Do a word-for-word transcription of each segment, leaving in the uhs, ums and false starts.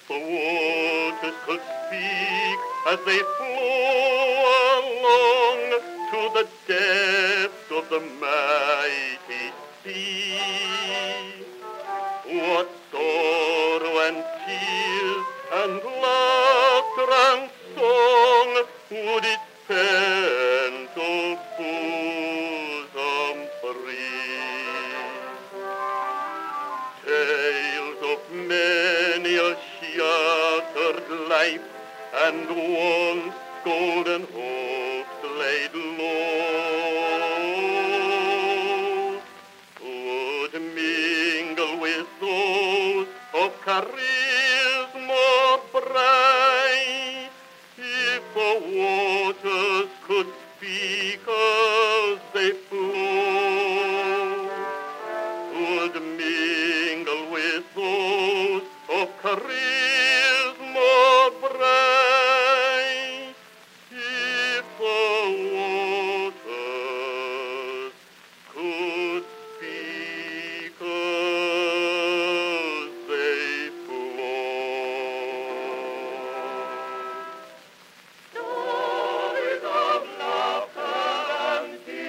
the waters could speak as they flow along to the depths of the mighty sea, what sorrow and tears and laughter and song would it pen to bosom free? Tales of many a shattered life and once golden hopes laid low would mingle with those of charisma bright, if the waters could speak as they flow, would mingle with those of charisma bright, if the waters could speak as they flow. Stories of laughter and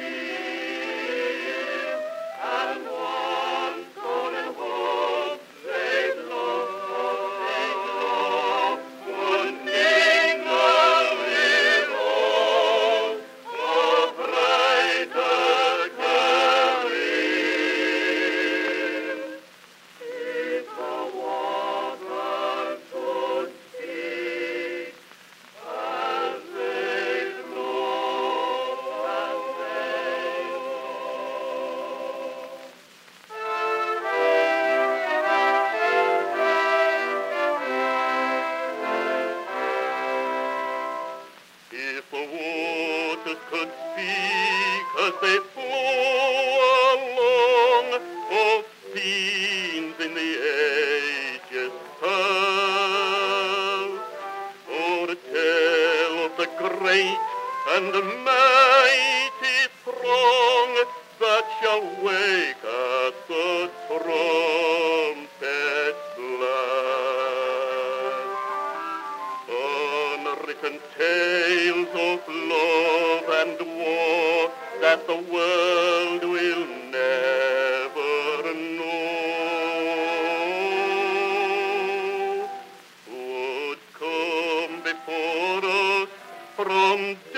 tears, and once golden hopes laid low, laid low, would mingle with all of brighter careers. If the waters could speak as they flow, as they If the waters could speak as they flow along of scenes in the ages past, or tell of the great and mighty throng that shall wake at the trumpet's blast, unwritten tales of love and war that the world will never know would come before us from